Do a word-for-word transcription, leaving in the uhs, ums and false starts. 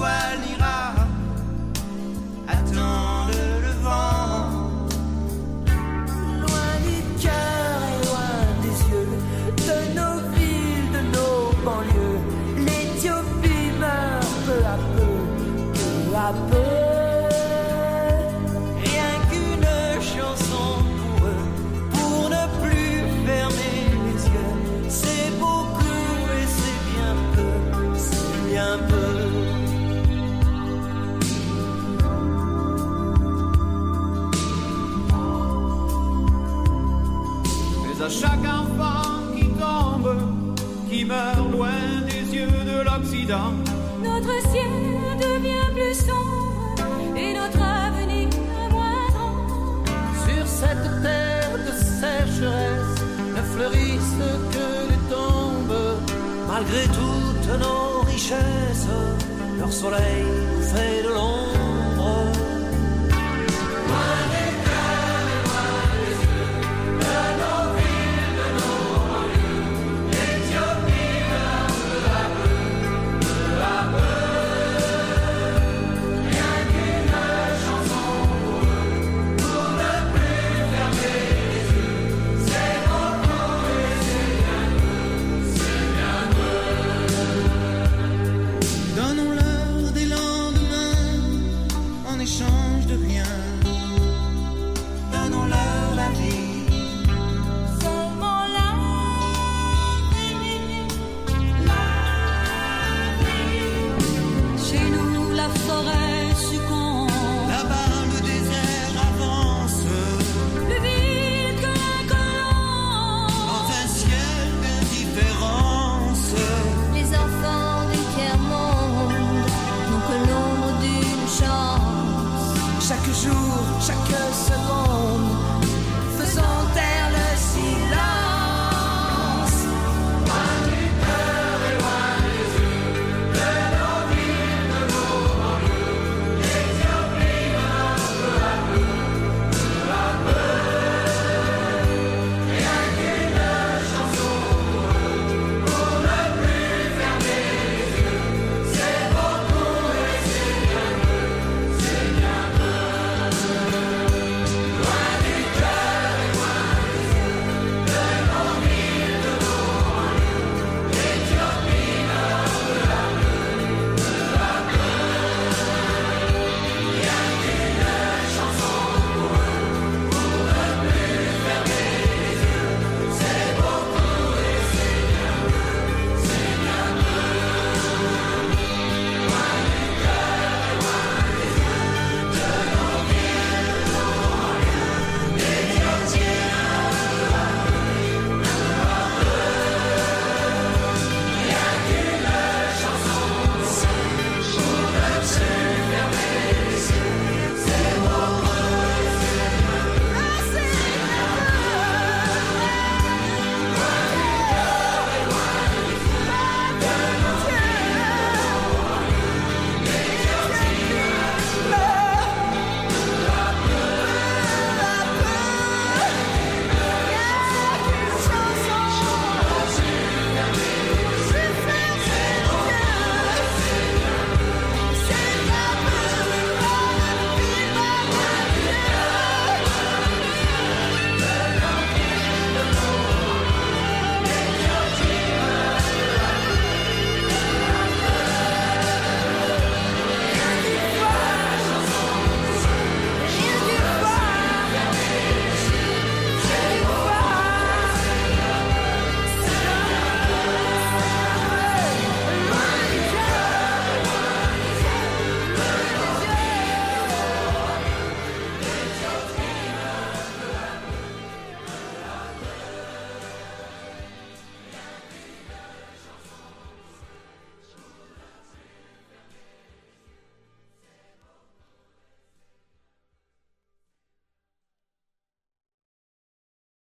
voile ira attendre le vent. Loin du cœur et loin des yeux, de nos villes, de nos banlieues, l'Éthiopie meurt peu à peu, peu à peu. Rien qu'une chanson pour eux, pour ne plus fermer les yeux. C'est beaucoup et c'est bien peu, c'est bien peu. Mais à chaque enfant qui tombe, qui meurt loin des yeux de l'Occident, notre ciel devient plus sombre et notre avenir moindre. Sur cette terre de sécheresse ne fleurissent que les tombes. Malgré toutes nos richesses, leur soleil nous fait de l'ombre.